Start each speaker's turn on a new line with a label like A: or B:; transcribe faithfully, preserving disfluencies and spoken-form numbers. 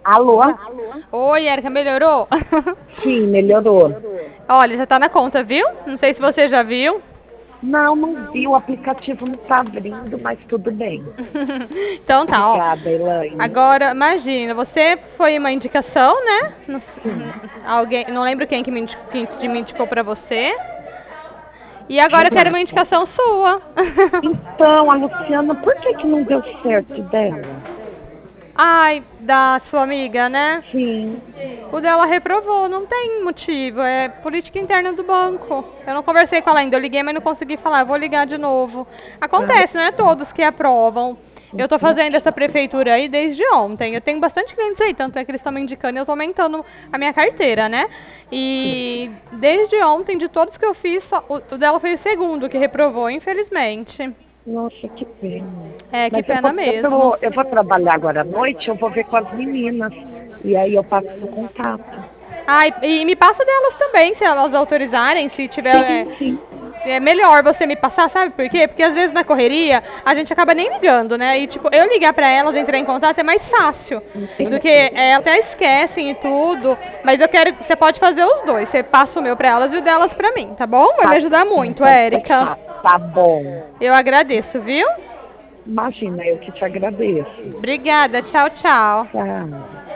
A: Alô?
B: Oi, Érica, melhorou?
A: Sim, melhorou.
B: Olha, já tá na conta, viu? Não sei se você já viu.
A: Não, não vi, o aplicativo não está abrindo, mas tudo bem.
B: Então tá, ó.
A: Obrigada, Elaine.
B: Agora, imagina, você foi uma indicação, né? Não,
A: Sim,
B: alguém, não lembro quem que me, indi- quem que me indicou pra você. E agora eu quero uma
A: Renata.
B: indicação sua.
A: Então, a Luciana, por que que não deu certo dela?
B: Ai, da sua amiga, né?
A: Sim.
B: O dela reprovou, não tem motivo, é política interna do banco. Eu não conversei com ela ainda, eu liguei, mas não consegui falar, eu vou ligar de novo.
A: Ah,
B: Acontece, não é todos que aprovam. Eu tô fazendo essa
A: entendi.
B: prefeitura aí desde ontem. Eu tenho bastante clientes aí, tanto é que eles estão me indicando e eu tô aumentando a minha carteira, né?
A: Sim.
B: E desde ontem, de todos que eu fiz, só- o o dela foi o segundo que reprovou, infelizmente.
A: Nossa, que pena.
B: É, que
A: Mas eu
B: pena
A: vou, eu
B: mesmo.
A: vou, eu vou trabalhar agora à noite, eu vou ver com as meninas. E aí eu passo o contato.
B: Ai, e me passa delas também, se elas autorizarem, se tiver. É,
A: Sim, sim.
B: é melhor você me passar, sabe por quê? Porque às vezes na correria a gente acaba nem ligando, né? E tipo, eu ligar pra elas, entrar em contato é mais fácil do que
A: Entendi.
B: é, até esquecem e tudo. Mas eu quero, você pode fazer os dois. Você passa o meu pra elas e o delas pra mim, tá bom? Vai me
A: Tá,
B: ajudar
A: sim,
B: muito,
A: pode
B: Érica.
A: deixar. Tá bom.
B: Eu agradeço, viu?
A: Imagina, eu que te agradeço.
B: Obrigada, tchau, tchau.
A: Tchau.